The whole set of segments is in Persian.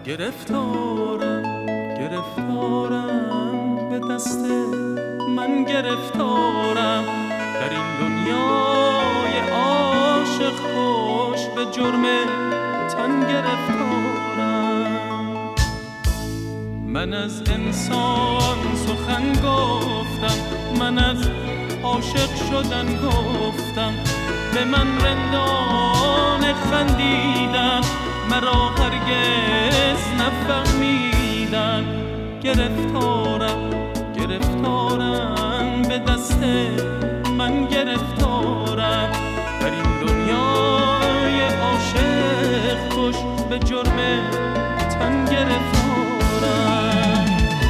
گرفتارم به دست من گرفتارم در این دنیای عاشق خوش به جرم تن گرفتارم. من از انسان سخن گفتم، من از عاشق شدن گفتم، به من رندان خندیدن، مرا هرگز نفهمیدن. گرفتارم به دست من گرفتارم در این دنیای عاشق کش به جرم تن گرفتارم.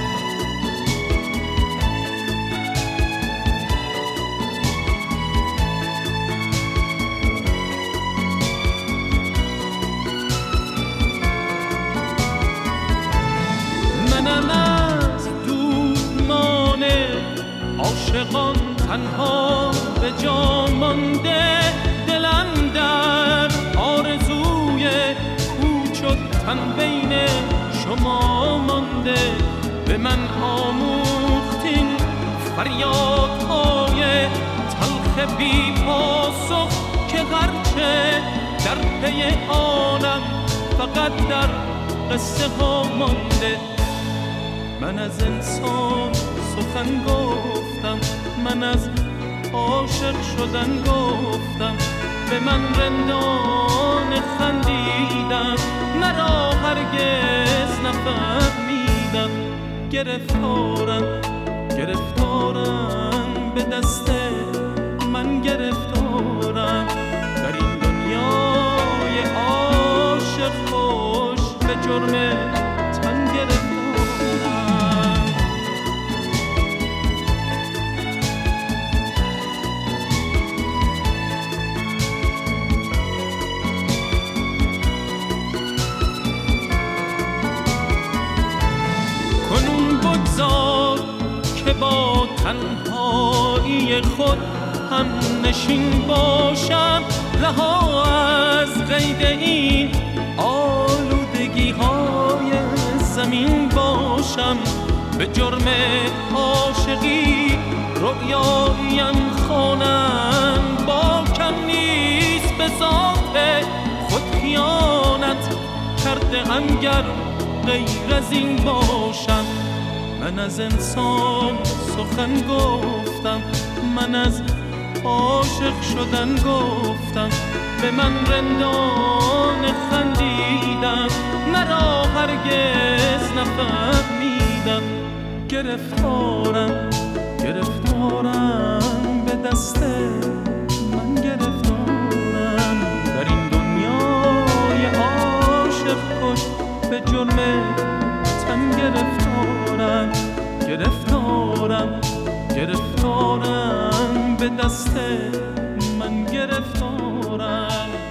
منم از دومان عاشقان تنها به جا مانده، دلم در آرزوی کوچ و تن بین شما مانده. به من آموختین فریادهای تلخ بی پاسخ که هرچه در پی آنم فقط در قصه ها مانده. من از انسان سخن گفتم، من از عاشق شدن گفتم، به من رندان خندیدن، مرا هرگز نفهمیدن. گرفتارم به دست من گرفتارم در این دنیای عاشق خوش به جرم تن گرفتارم. بگذار که با تنهایی خود هم نشین باشم، رها از قید این آلودگی های زمین باشم. به جرم عاشقی رؤیایم خوانم، با کم نیست به ذات خود خیانت کرده ام گر غیر از این باشم. من از انسان سخن گفتم، من از عاشق شدن گفتم، به من رندان خندیدن، مرا هرگز نفهمیدن. گرفتارم به دست من گرفتارم در این دنیای عاشق کش به جرم تن گرفتارم. گرفتارم به دست من گرفتارم.